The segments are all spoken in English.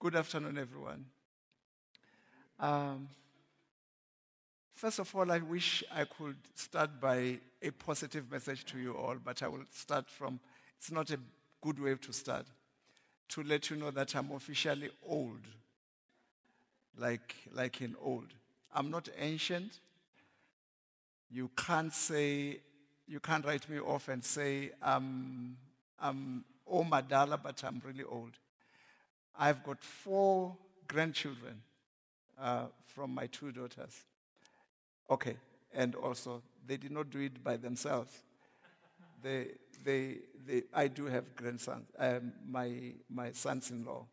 Good afternoon, everyone. Um, First of all, I wish I could start by a positive message to you all, but I will start from, it's not a good way to start, to let you know that I'm officially old, like in old. I'm not ancient. You can't write me off and say I'm Madala, but I'm really old. I've got 4 grandchildren from my 2 daughters. Okay, and also they did not do it by themselves. I do have grandsons, my sons-in-law.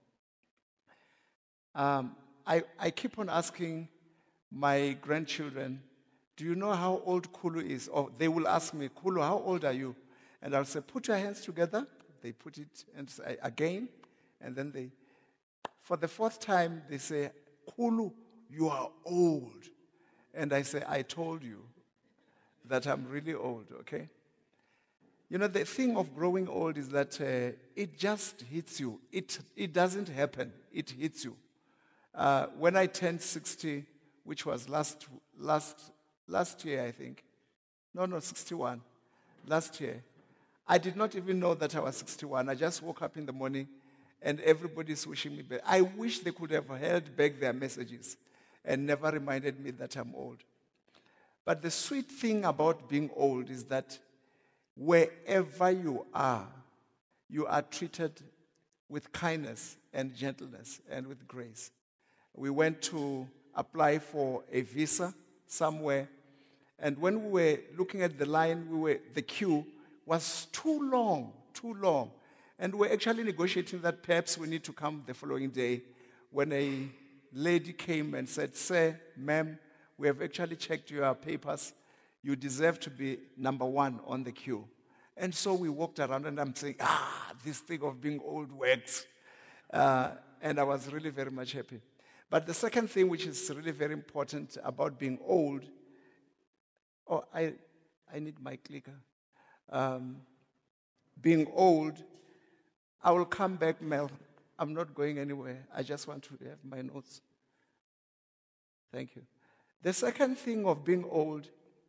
I keep on asking my grandchildren, do you know how old Kulu is? Or they will ask me, Kulu, how old are you? And I'll say, put your hands together. They put it and say, again, and then for the 4th time, they say, Kulu, you are old. And I say, I told you that I'm really old, okay? You know, the thing of growing old is that it just hits you. It doesn't happen. It hits you. When I turned 60, which was last year, I think. No, 61. Last year. I did not even know that I was 61. I just woke up in the morning and everybody's wishing me back. I wish they could have held back their messages and never reminded me that I'm old. But the sweet thing about being old is that wherever you are treated with kindness and gentleness and with grace. We went to apply for a visa somewhere, and when we were looking at the line, the queue was too long, and we were actually negotiating that perhaps we need to come the following day when a lady came and said, sir, ma'am, we have actually checked your papers. You deserve to be number 1 on the queue. And so we walked around and I'm saying, this thing of being old works. And I was really very much happy. But the second thing which is really very important about being old, I need my clicker. Being old, I will come back, Mel. I'm not going anywhere. I just want to have my notes. Thank you. The second thing of being old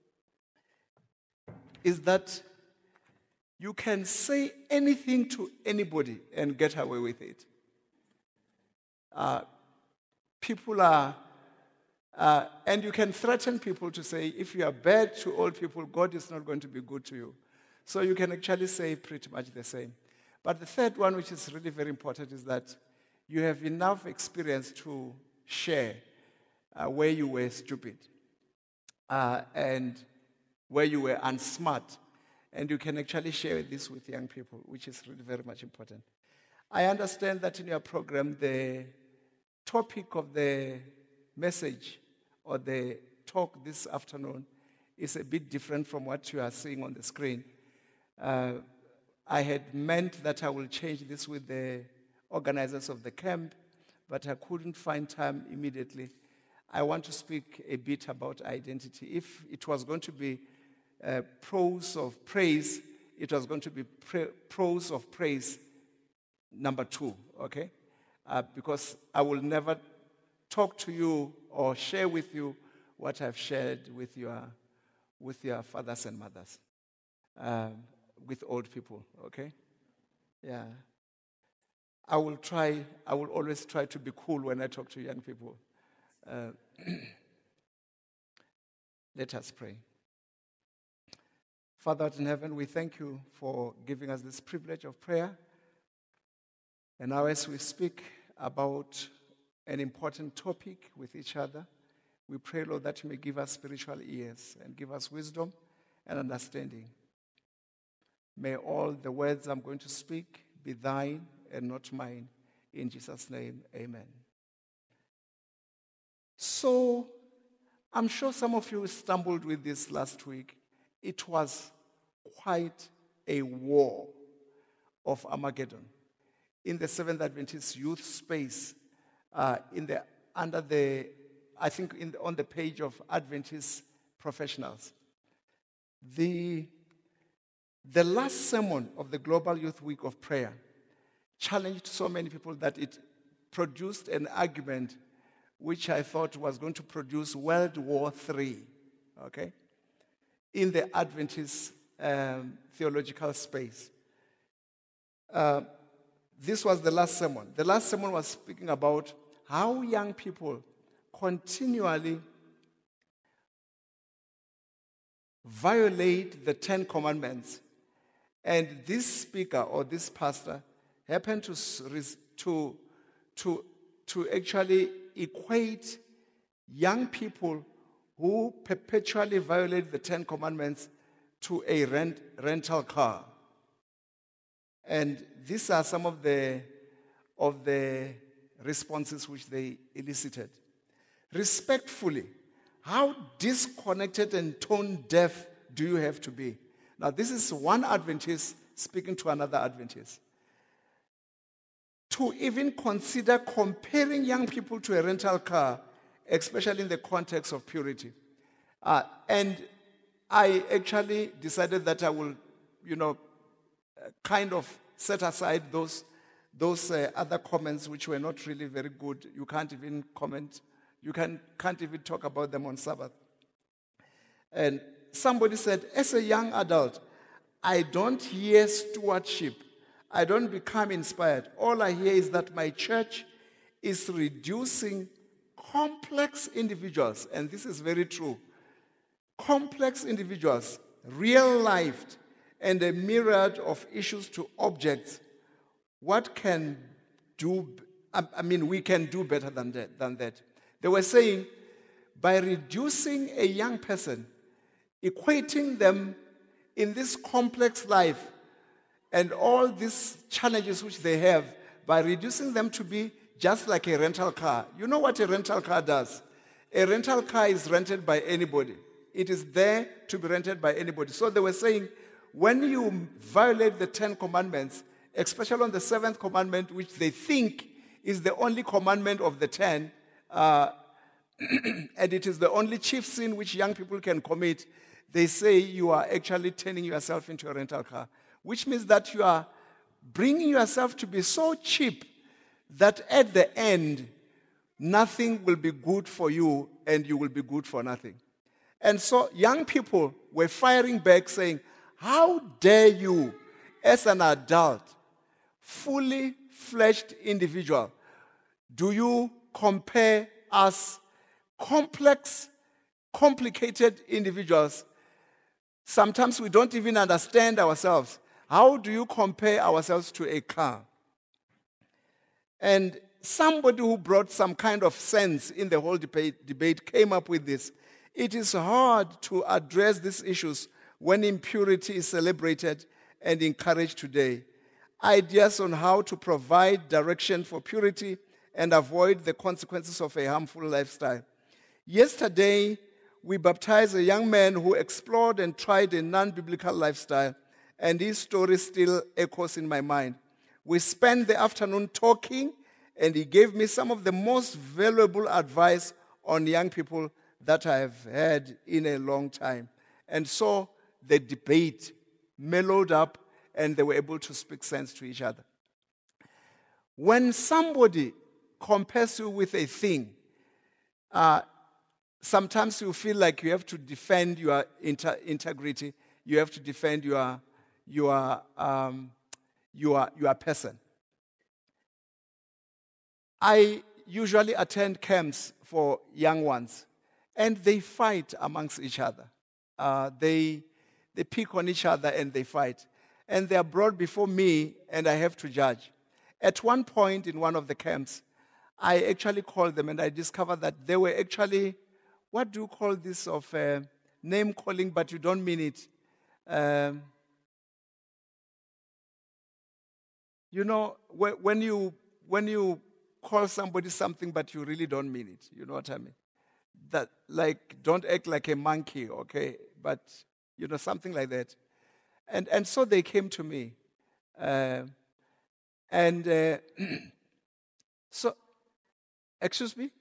is that you can say anything to anybody and get away with it. People are, and you can threaten people to say, if you are bad to old people, God is not going to be good to you. So you can actually say pretty much the same. But the third one, which is really very important, is that you have enough experience to share where you were stupid and where you were unsmart. And you can actually share this with young people, which is really very much important. I understand that in your program, the topic of the message or the talk this afternoon is a bit different from what you are seeing on the screen. I had meant that I will change this with the organizers of the camp, but I couldn't find time immediately. I want to speak a bit about identity. If it was going to be prose of praise, it was going to be prose of praise number 2, okay? Because I will never talk to you or share with you what I've shared with your fathers and mothers, with old people, okay? Yeah. I will always try to be cool when I talk to young people. Let us pray. Father in heaven, we thank you for giving us this privilege of prayer. And now as we speak about an important topic with each other, we pray, Lord, that you may give us spiritual ears and give us wisdom and understanding. May all the words I'm going to speak be thine and not mine. In Jesus' name, amen. So, I'm sure some of you stumbled with this last week. It was quite a war of Armageddon in the Seventh Adventist youth space, on the page of Adventist professionals. The last sermon of the Global Youth Week of Prayer challenged so many people that it produced an argument which I thought was going to produce World War III, okay, in the Adventist theological space. This was the last sermon. The last sermon was speaking about how young people continually violate the 10 Commandments. And this speaker or this pastor happened to actually equate young people who perpetually violate the 10 Commandments to a rental car. And these are some of the responses which they elicited. Respectfully, how disconnected and tone deaf do you have to be? Now, this is one Adventist speaking to another Adventist. To even consider comparing young people to a rental car, especially in the context of purity. And I actually decided that I will, kind of set aside those other comments which were not really very good. You can't even comment. You can't even talk about them on Sabbath. And somebody said, as a young adult, I don't hear stewardship. I don't become inspired. All I hear is that my church is reducing complex individuals, and this is very true. Complex individuals, real-lived, and a myriad of issues to objects. What can do? We can do better than that. They were saying, by reducing a young person, equating them in this complex life and all these challenges which they have, by reducing them to be just like a rental car. You know what a rental car does? A rental car is rented by anybody. It is there to be rented by anybody. So they were saying, when you violate the 10 Commandments, especially on the 7th commandment, which they think is the only commandment of the 10, and it is the only chief sin which young people can commit, they say you are actually turning yourself into a rental car, which means that you are bringing yourself to be so cheap that at the end, nothing will be good for you and you will be good for nothing. And so young people were firing back saying, how dare you, as an adult, fully fledged individual, do you compare us complex, complicated individuals? Sometimes we don't even understand ourselves. How do you compare ourselves to a car? And somebody who brought some kind of sense in the whole debate came up with this. It is hard to address these issues when impurity is celebrated and encouraged today. Ideas on how to provide direction for purity and avoid the consequences of a harmful lifestyle. Yesterday, we baptized a young man who explored and tried a non-biblical lifestyle, and his story still echoes in my mind. We spent the afternoon talking, and he gave me some of the most valuable advice on young people that I have had in a long time. And so the debate mellowed up, and they were able to speak sense to each other. When somebody compares you with a thing, sometimes you feel like you have to defend your integrity. You have to defend your person. I usually attend camps for young ones, and they fight amongst each other. They pick on each other and they fight. And they are brought before me, and I have to judge. At one point in one of the camps, I actually called them, and I discovered that they were actually, what do you call this of name calling, but you don't mean it? When you call somebody something, but you really don't mean it. You know what I mean? That, like, don't act like a monkey, okay? But, something like that. And so they came to me. So, excuse me?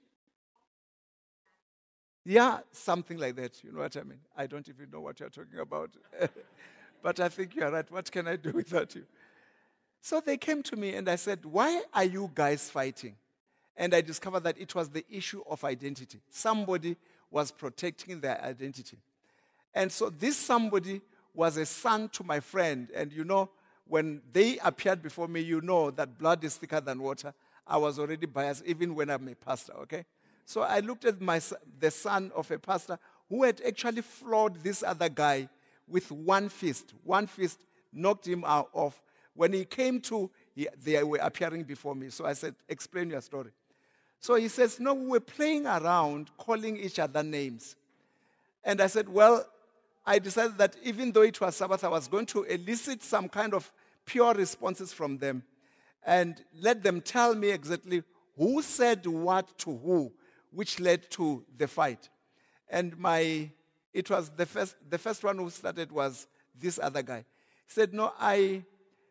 Yeah, something like that. You know what I mean? I don't even know what you're talking about. But I think you're right. What can I do without you? So they came to me and I said, why are you guys fighting? and I discovered that it was the issue of identity. Somebody was protecting their identity. And so this somebody was a son to my friend. And you know, when they appeared before me, you know that blood is thicker than water. I was already biased, even when I'm a pastor, okay? So I looked at the son of a pastor who had actually floored this other guy with one fist. One fist knocked him off. When he came to, they were appearing before me. So I said, explain your story. So he says, no, we were playing around, calling each other names. And I said, well, I decided that even though it was Sabbath, I was going to elicit some kind of pure responses from them and let them tell me exactly who said what to who, which led to the fight. And it was the first one who started was this other guy. He said, no, I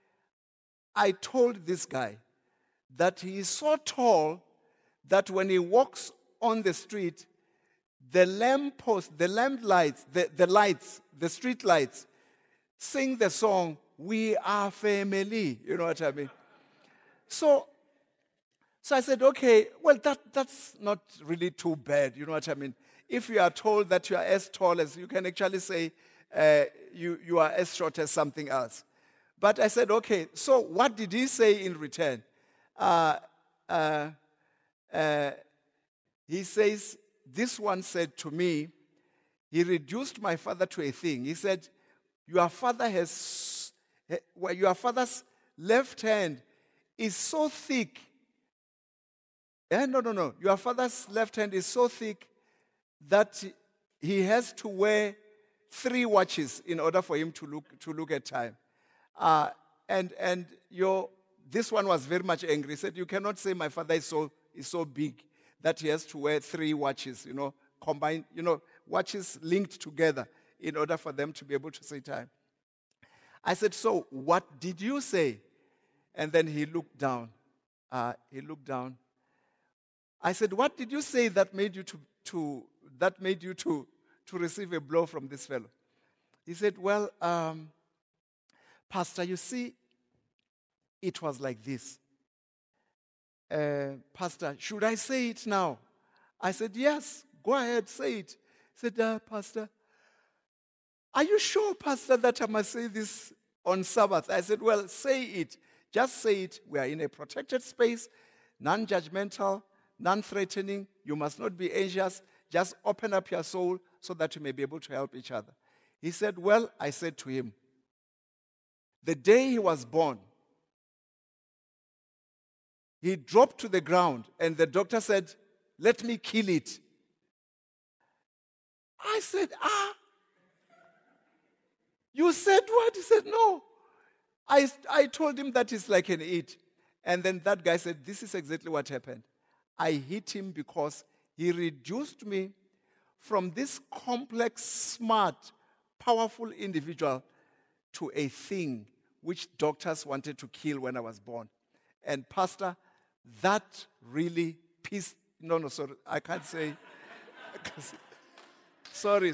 told this guy that he is so tall that when he walks on the street, the lamppost, the lamp lights, the lights, the street lights, sing the song, "We Are Family." You know what I mean? So I said, okay, well, that's not really too bad. You know what I mean? If you are told that you are as tall as, you can actually say you are as short as something else. But I said, okay, so what did he say in return? He says, this one said to me, he reduced my father to a thing. He said, your father's left hand is so thick. No. Your father's left hand is so thick that he has to wear 3 watches in order for him to look at time. This one was very much angry. He said, you cannot say my father is so big that he has to wear 3 watches, combined, watches linked together in order for them to be able to say time. I said, so what did you say? And then he looked down. I said, what did you say that made you to receive a blow from this fellow? He said, well, Pastor, you see, it was like this. Pastor, should I say it now? I said, yes, go ahead, say it. He said, Pastor, are you sure, Pastor, that I must say this on Sabbath? I said, well, say it. Just say it. We are in a protected space, non-judgmental, non-threatening. You must not be anxious. Just open up your soul so that you may be able to help each other. He said, well, I said to him, the day he was born, he dropped to the ground and the doctor said, let me kill it. I said, you said what? He said, no. I told him that it's like an it. And then that guy said, this is exactly what happened. I hit him because he reduced me from this complex, smart, powerful individual to a thing which doctors wanted to kill when I was born. And Pastor, that really pissed, sorry, I can't say. Sorry.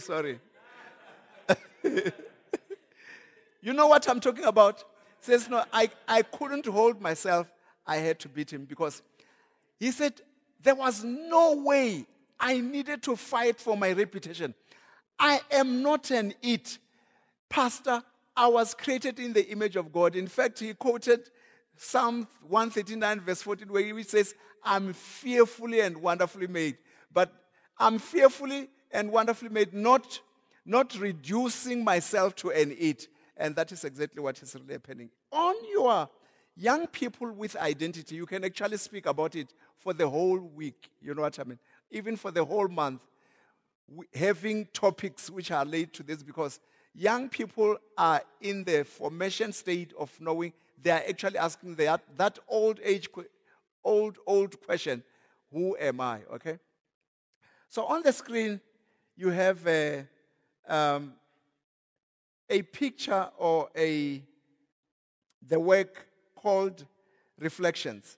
You know what I'm talking about? He says, no, I couldn't hold myself. I had to beat him because he said, there was no way I needed to fight for my reputation. I am not an it. Pastor, I was created in the image of God. In fact, he quoted Psalm 139 verse 14 where he says, I'm fearfully and wonderfully made. But I'm fearfully and wonderfully made, not reducing myself to an it. And that is exactly what is really happening. On your young people with identity, you can actually speak about it for the whole week. You know what I mean? Even for the whole month, having topics which are related to this, because young people are in the formation state of knowing. They are actually asking that old question, who am I? Okay? So on the screen, you have a picture or the work called Reflections.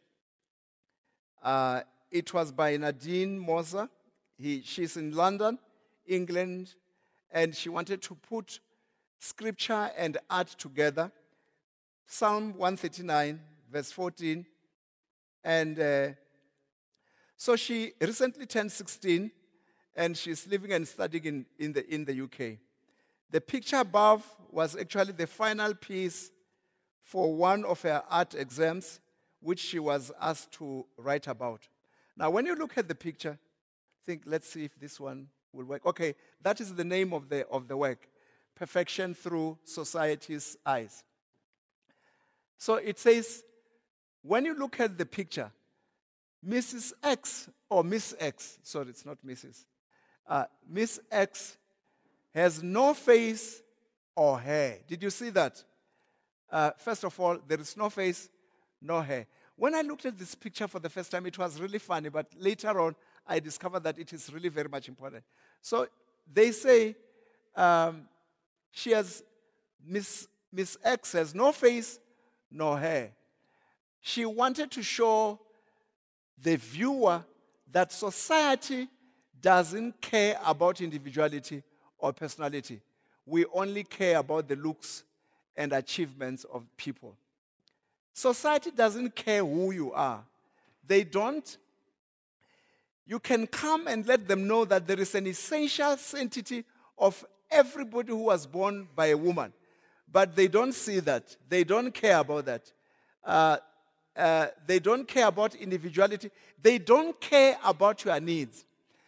It was by Nadine Moser. She's in London, England, and she wanted to put scripture and art together. Psalm 139, verse 14, and So she recently turned 16, and she's living and studying in the UK. The picture above was actually the final piece for one of her art exams, which she was asked to write about. Now, when you look at the picture, think, let's see if this one will work. Okay, that is the name of the work, Perfection Through Society's Eyes. So it says, when you look at the picture, Mrs. X, or Miss X, sorry, it's not Mrs. Miss X has no face or hair. Did you see that? First of all, there is no face, no hair. When I looked at this picture for the first time, it was really funny, but later on, I discovered that it is really very much important. So they say she has, Miss X has no face, no hair. She wanted to show the viewer that society doesn't care about individuality or personality. We only care about the looks and achievements of people. Society doesn't care who you are. They don't. You can come and let them know that there is an essential sanctity of everybody who was born by a woman. But they don't see that. They don't care about that. They don't care about individuality. They don't care about your needs.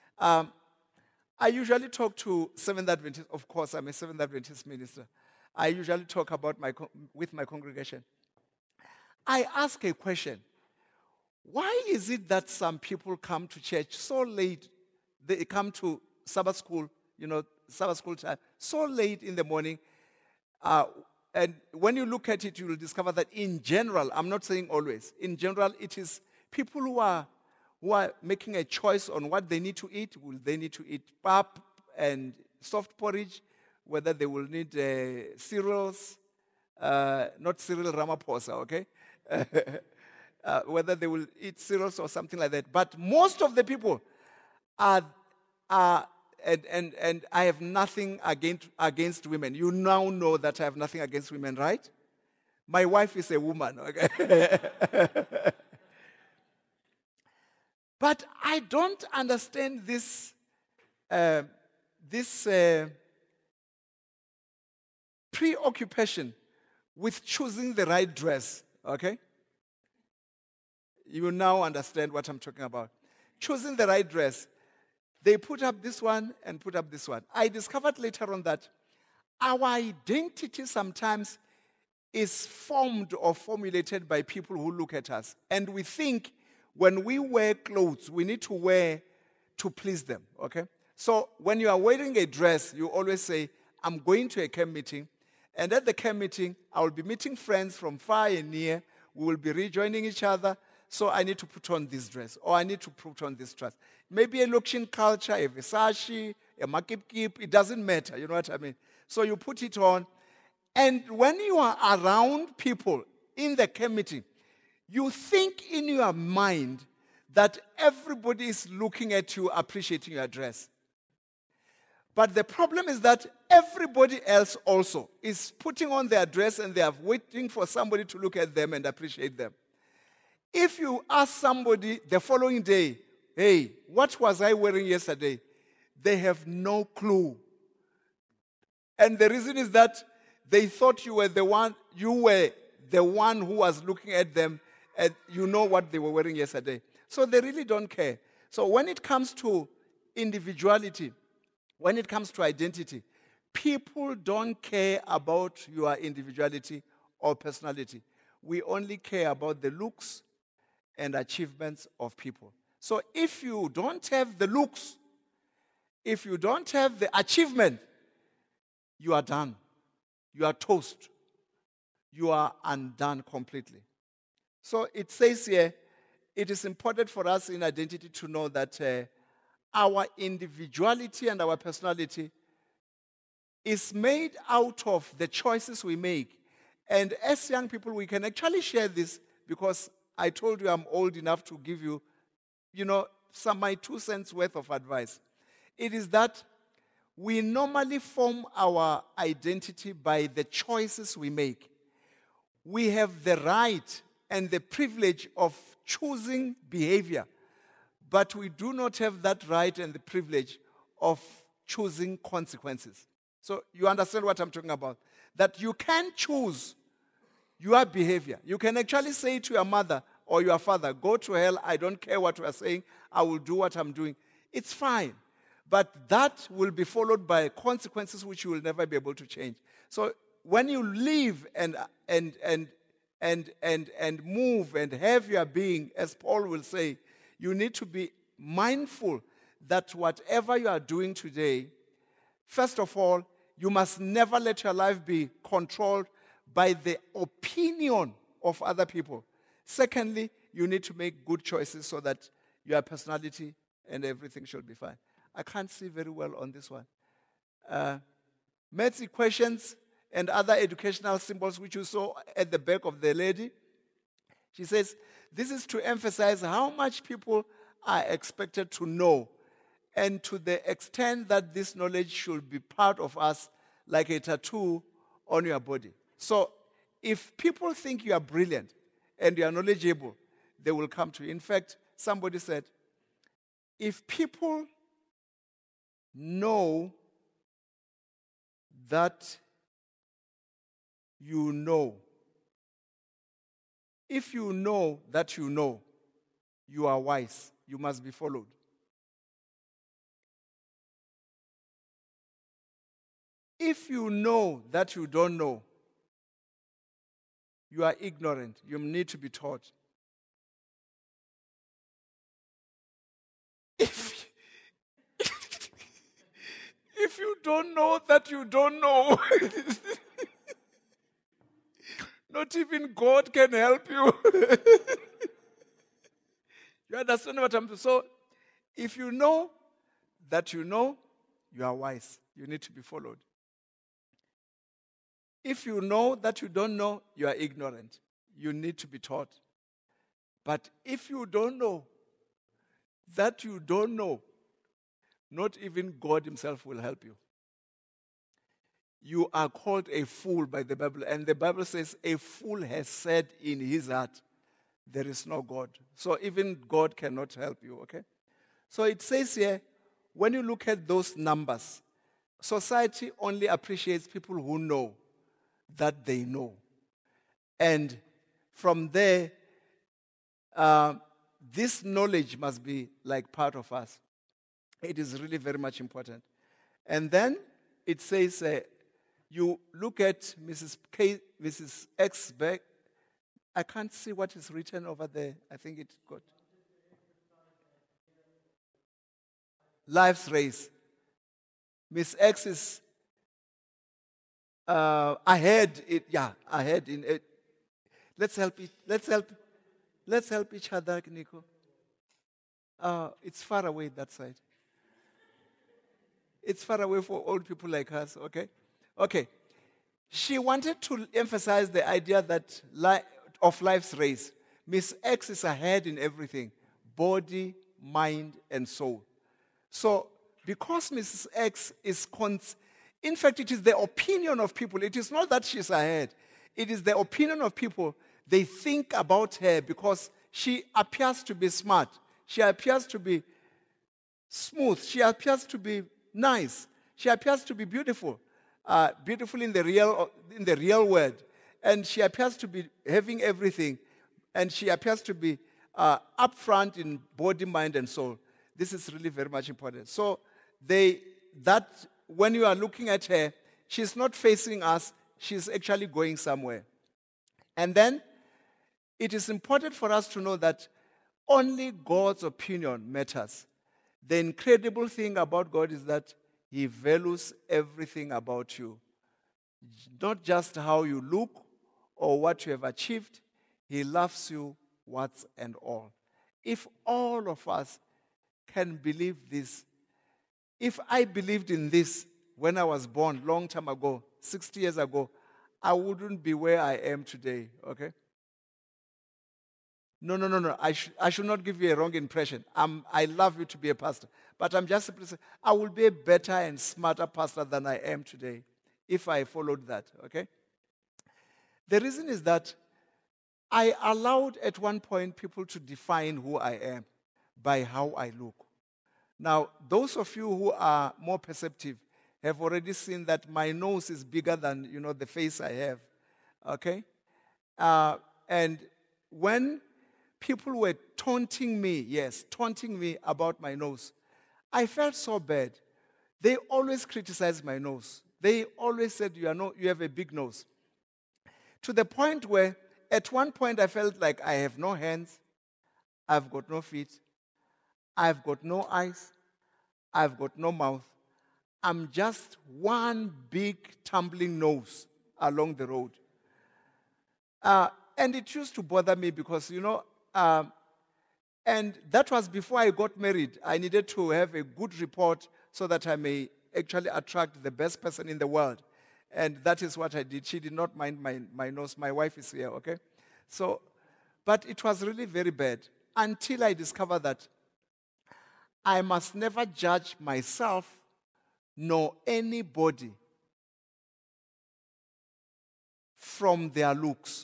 I usually talk to Seventh Adventists. Of course, I'm a Seventh Adventist minister. I usually talk about with my congregation. I ask a question. Why is it that some people come to church so late? They come to Sabbath school, Sabbath school time, so late in the morning. And when you look at it, you will discover that in general, I'm not saying always, in general, it is people who are making a choice on what they need to eat. Will they need to eat pap and soft porridge? Whether they will need cereals, not cereal Ramaphosa, okay? Whether they will eat cereals or something like that. But most of the people are and I have nothing against women. You now know that I have nothing against women, right? My wife is a woman, okay? But I don't understand this preoccupation with choosing the right dress, okay? You now understand what I'm talking about. Choosing the right dress. They put up this one and put up this one. I discovered later on that our identity sometimes is formed or formulated by people who look at us. And we think when we wear clothes, we need to wear to please them, okay? So when you are wearing a dress, you always say, I'm going to a camp meeting. And at the camp meeting, I will be meeting friends from far and near. We will be rejoining each other. So I need to put on this dress, or I need to put on this dress. Maybe a Lokshin culture, a Versace, a Makip, it doesn't matter, you know what I mean? So you put it on, and when you are around people in the camp meeting, you think in your mind that everybody is looking at you, appreciating your dress. But the problem is that everybody else also is putting on their dress and they are waiting for somebody to look at them and appreciate them. If you ask somebody the following day, hey, what was I wearing yesterday? They have no clue. And the reason is that they thought you were the one who was looking at them and you know what they were wearing yesterday. So they really don't care. So when it comes to individuality, when it comes to identity, people don't care about your individuality or personality. We only care about the looks and achievements of people. So if you don't have the looks, if you don't have the achievement, you are done. You are toast. You are undone completely. So it says here, it is important for us in identity to know that our individuality and our personality is made out of the choices we make. And as young people, we can actually share this because I told you I'm old enough to give you, my 2 cents worth of advice. It is that we normally form our identity by the choices we make. We have the right and the privilege of choosing behavior, but we do not have that right and the privilege of choosing consequences. So you understand what I'm talking about? That you can choose your behavior. You can actually say to your mother or your father, go to hell, I don't care what you are saying, I will do what I'm doing. It's fine. But that will be followed by consequences which you will never be able to change. So when you live and move and have your being, as Paul will say, you need to be mindful that whatever you are doing today, first of all, you must never let your life be controlled by the opinion of other people. Secondly, you need to make good choices so that your personality and everything should be fine. I can't see very well on this one. Maths equations and other educational symbols which you saw at the back of the lady. She says, this is to emphasize how much people are expected to know, and to the extent that this knowledge should be part of us like a tattoo on your body. So if people think you are brilliant and you are knowledgeable, they will come to you. In fact, somebody said, if people know that you know, if you know that you are wise, you must be followed. If you know that you don't know, you are ignorant. You need to be taught. If you don't know that you don't know, not even God can help you. You understand what I'm saying? So, if you know that you know, you are wise. You need to be followed. If you know that you don't know, you are ignorant. You need to be taught. But if you don't know that you don't know, not even God himself will help you. You are called a fool by the Bible. And the Bible says a fool has said in his heart, there is no God. So even God cannot help you, okay? So it says here, when you look at those numbers, society only appreciates people who know that they know. And from there, this knowledge must be like part of us. It is really very much important. And then it says, you look at Mrs. X back. I can't see what is written over there. I think it got life's race. Miss X is ahead. Ahead in it. Let's help it. Let's help each other, Nico. It's far away that side. It's far away for old people like us, okay? Okay. She wanted to emphasize the idea that of life's race. Miss X is ahead in everything. Body, mind, and soul. So, because Mrs. X is... in fact, it is the opinion of people. It is not that she's ahead. It is the opinion of people. They think about her because she appears to be smart. She appears to be smooth. She appears to be nice. She appears to be beautiful. Beautiful in the real world. And she appears to be having everything. And she appears to be upfront in body, mind, and soul. This is really very much important. So when you are looking at her, she's not facing us. She's actually going somewhere. And then it is important for us to know that only God's opinion matters. The incredible thing about God is that he values everything about you. Not just how you look or what you have achieved. He loves you, what's and all. If all of us can believe this, if I believed in this when I was born, long time ago, 60 years ago, I wouldn't be where I am today, okay? No. I should not give you a wrong impression. I love you to be a pastor. But I'm just simply saying, I will be a better and smarter pastor than I am today if I followed that, okay? The reason is that I allowed at one point people to define who I am. by how I look. Now, those of you who are more perceptive have already seen that my nose is bigger than, the face I have. Okay? And when people were taunting me about my nose, I felt so bad. They always criticized my nose. They always said, you have a big nose. To the point where, at one point, I felt like I have no hands, I've got no feet, I've got no eyes, I've got no mouth. I'm just one big tumbling nose along the road. And it used to bother me because, and that was before I got married. I needed to have a good report so that I may actually attract the best person in the world. And that is what I did. She did not mind my nose. My wife is here, okay? So, but it was really very bad until I discovered that I must never judge myself nor anybody from their looks.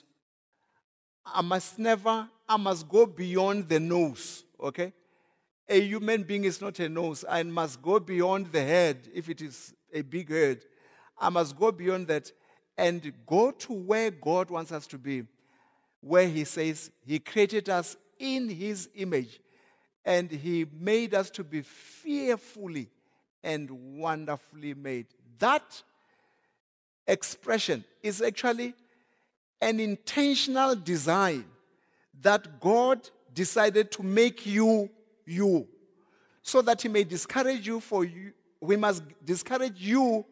I must go beyond the nose, okay? A human being is not a nose. I must go beyond the head if it is a big head. I must go beyond that and go to where God wants us to be, where He says He created us in His image and He made us to be fearfully and wonderfully made. That expression is actually an intentional design that God decided to make you, so that He may discourage you for you. We must discourage you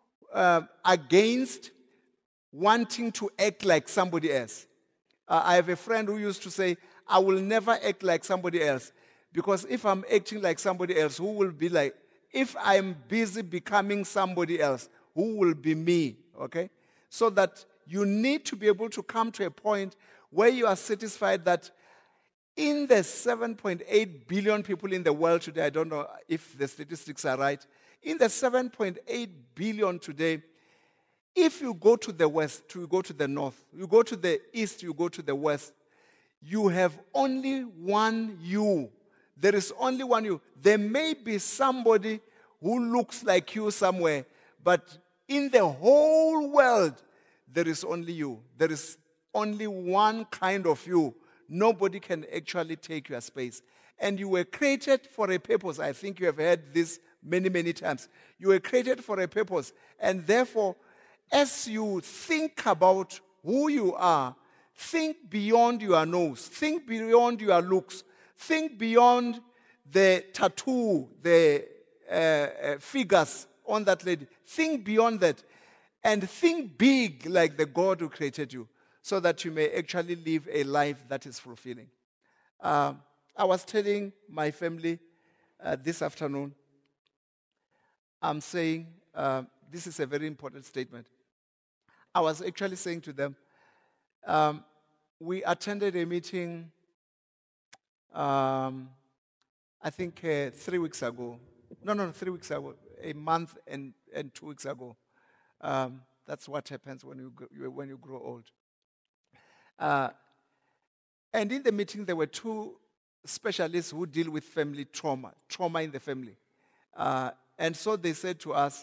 against wanting to act like somebody else. I have a friend who used to say, I will never act like somebody else, because if I'm acting like somebody else, who will be like, if I'm busy becoming somebody else, who will be me? Okay? So that you need to be able to come to a point where you are satisfied that in the 7.8 billion people in the world today, I don't know if the statistics are right, in the 7.8 billion today, if you go to the west, you go to the north, you go to the east, you go to the west, you have only one you. There is only one you. There may be somebody who looks like you somewhere, but in the whole world, there is only you. There is only one kind of you. Nobody can actually take your space. And you were created for a purpose. I think you have heard this many, many times. You were created for a purpose. And therefore, as you think about who you are, think beyond your nose. Think beyond your looks. Think beyond the tattoo, the figures on that lady. Think beyond that. And think big like the God who created you, so that you may actually live a life that is fulfilling. I was telling my family this afternoon, I'm saying, this is a very important statement. I was actually saying to them, we attended a meeting, I think 3 weeks ago. No, 3 weeks ago. A month and 2 weeks ago. That's what happens when you grow old. And in the meeting, there were two specialists who deal with family trauma in the family. And so they said to us,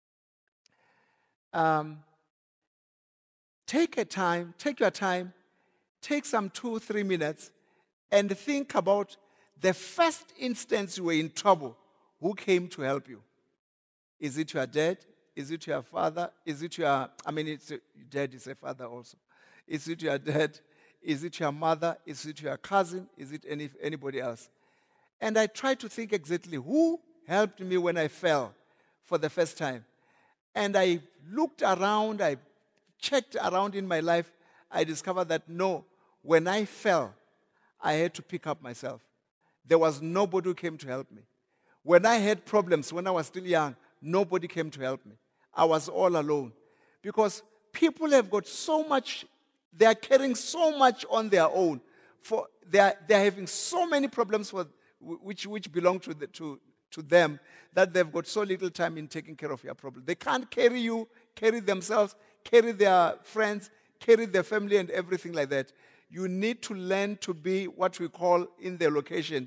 take your time, take some 2-3 minutes, and think about the first instance you were in trouble. Who came to help you? Is it your dad? Is it your father? Is it your, dad is a father also. Is it your dad? Is it your mother? Is it your cousin? Is it anybody else? And I tried to think exactly who helped me when I fell for the first time. And I looked around, I checked around in my life, I discovered that no, when I fell, I had to pick up myself. There was nobody who came to help me. When I had problems, when I was still young, nobody came to help me. I was all alone. Because people have got so much, they are carrying so much on their own. They are having so many problems which belong to them, that they've got so little time in taking care of your problem. They can't carry you, carry themselves, carry their friends, carry their family and everything like that. You need to learn to be what we call in the location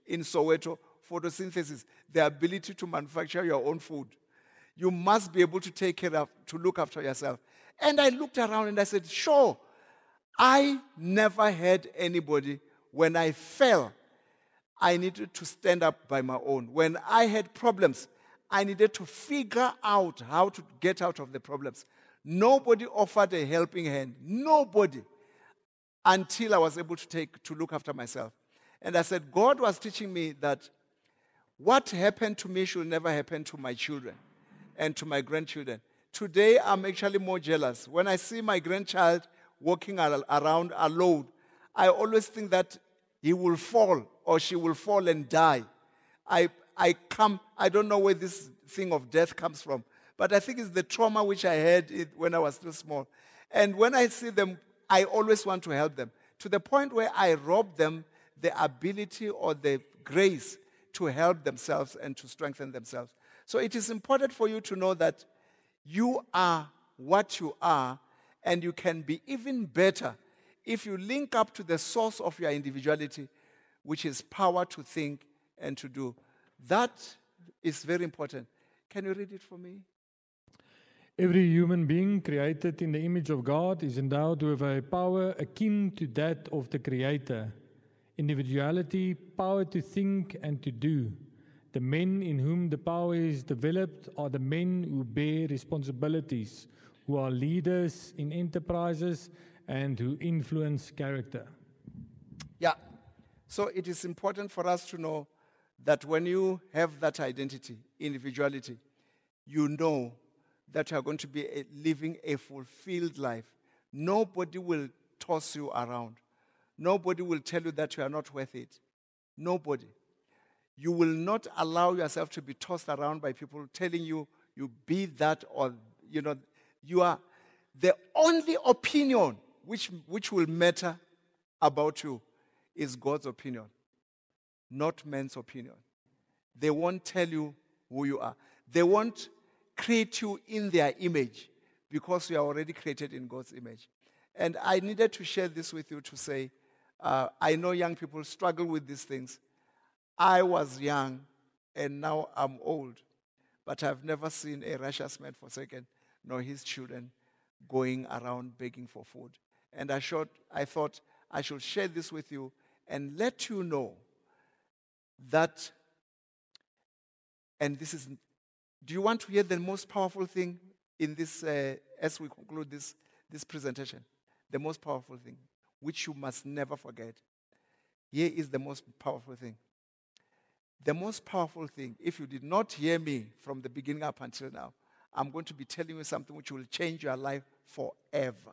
in Soweto, photosynthesis, the ability to manufacture your own food. You must be able to take care of, to look after yourself. And I looked around and I said, sure, I never had anybody. When I fell, I needed to stand up by my own. When I had problems, I needed to figure out how to get out of the problems. Nobody offered a helping hand. Nobody. Until I was able to look after myself. And I said, God was teaching me that what happened to me should never happen to my children and to my grandchildren. Today, I'm actually more jealous. When I see my grandchild walking around alone, I always think that he will fall or she will fall and die. I don't know where this thing of death comes from, but I think it's the trauma which I had when I was still small. And when I see them, I always want to help them, to the point where I rob them the ability or the grace to help themselves and to strengthen themselves. So it is important for you to know that you are what you are, and you can be even better if you link up to the source of your individuality, which is power to think and to do. That is very important. Can you read it for me? Every human being created in the image of God is endowed with a power akin to that of the Creator. Individuality, power to think and to do. The men in whom the power is developed are the men who bear responsibilities, who are leaders in enterprises, and who influence character. Yeah. So it is important for us to know that when you have that identity, individuality, you know that you are going to be living a fulfilled life. Nobody will toss you around. Nobody will tell you that you are not worth it. Nobody. You will not allow yourself to be tossed around by people telling you be that, or, you are the only opinion which will matter about you is God's opinion, not man's opinion. They won't tell you who you are. They won't create you in their image because you are already created in God's image. And I needed to share this with you to say, I know young people struggle with these things. I was young and now I'm old, but I've never seen a righteous man forsaken, nor his children going around begging for food. And I thought I should share this with you and let you know that, and this is, do you want to hear the most powerful thing in this, as we conclude this presentation? The most powerful thing, which you must never forget. Here is the most powerful thing. The most powerful thing, if you did not hear me from the beginning up until now, I'm going to be telling you something which will change your life forever.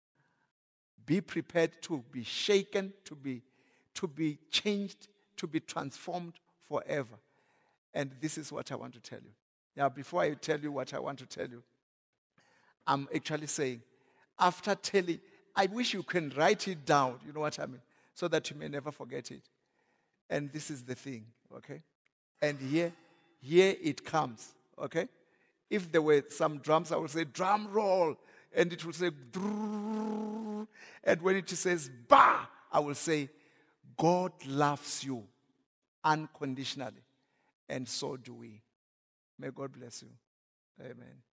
Be prepared to be shaken, to be changed, to be transformed forever. And this is what I want to tell you. Now, before I tell you what I want to tell you, I'm actually saying, after telling, I wish you can write it down, you know what I mean, so that you may never forget it. And this is the thing, okay? And here it comes, okay? If there were some drums, I would say drum roll, and it would say drrrr, and when it says bah, I will say God loves you unconditionally, and so do we. May God bless you. Amen.